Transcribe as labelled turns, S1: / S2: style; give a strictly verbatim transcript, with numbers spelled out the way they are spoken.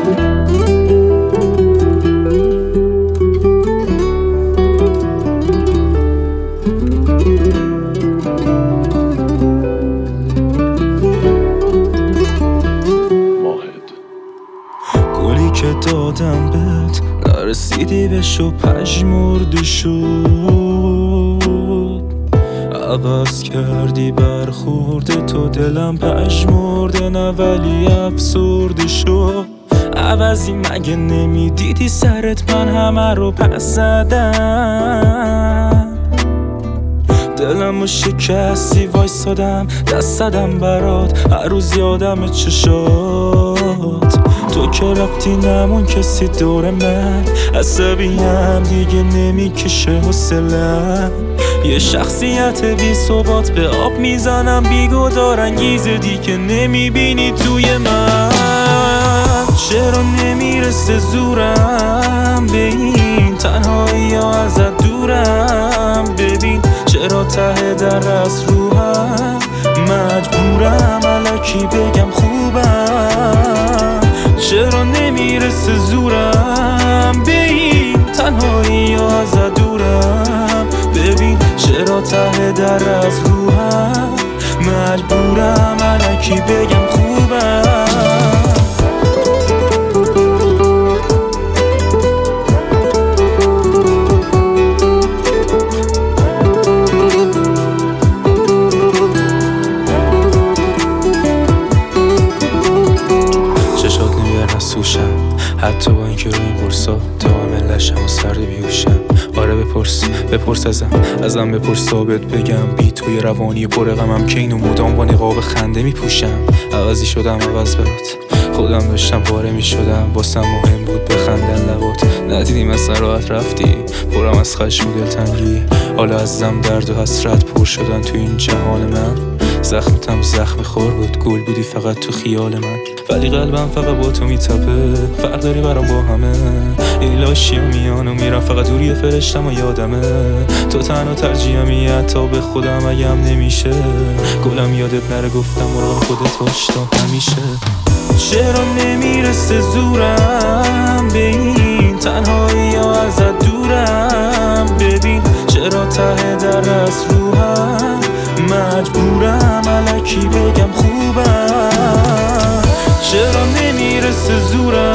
S1: گلی که دادم بهت نرسیدی بهش و پژمرده شد، عوض کردی برخورده تو دلم پژمرده نه ولی افسرده شد. عوضی مگه نمیدیدی سرت من همه رو پس زدم، دلمو شکستی وایسادم دست زدم برات هر روز یادم چشات. تو که رفتی نمون کسی دور من، عصبیم دیگه نمیکشه حوصله‌ام. یه شخصیت بی ثبات به آب میزنم بیگدار انگیزه دیگه نمیبینی توی من. چرا نمیرسه زورم به این تنهایی یا ازت دورم؟ ببین چرا ته در از روحم مجبورم الکی بگم خوبم. چرا نمیرسه زورم به این تنهایی یا ازت دورم؟ ببین چرا ته در از روحم مجبورم الکی بگم خوبم. حتی با اینکه روی این قرصا دائم لشم و سرد بیوشم. آره بپرس بپرس ازم ازم بپرس ثابت بگم بی توی روانی پر غمم که اینو مدام با نقاب خنده میپوشم. عوضی شدم عوض برات خودم داشتم پاره میشدم، واسم مهم بود بخندن لبات. ندیدی مثلا راحت رفتی پرم از خشم و دلتنگی، حالا ازم درد و حسرت پر شدن تو این جهان من. زخمتم زخم خور بود گل بودی فقط تو خیال من، ولی قلبم فقط با تو میتپه. فرق داری برام با همه ایلاشی و میان و میرم فقط دوری فرشتم و یادمه. تو تنها ترجیحمی حتی به خودم اگم نمیشه. گلم یادت نره گفتم مراقب خودت باش تا همیشه. چرا نمیرسه زورم به این تنهایی یا ازت دورم؟ ببین چرا ته در از روحم مجبورم الکی بگم خوبم. چرا نمیرسه زورم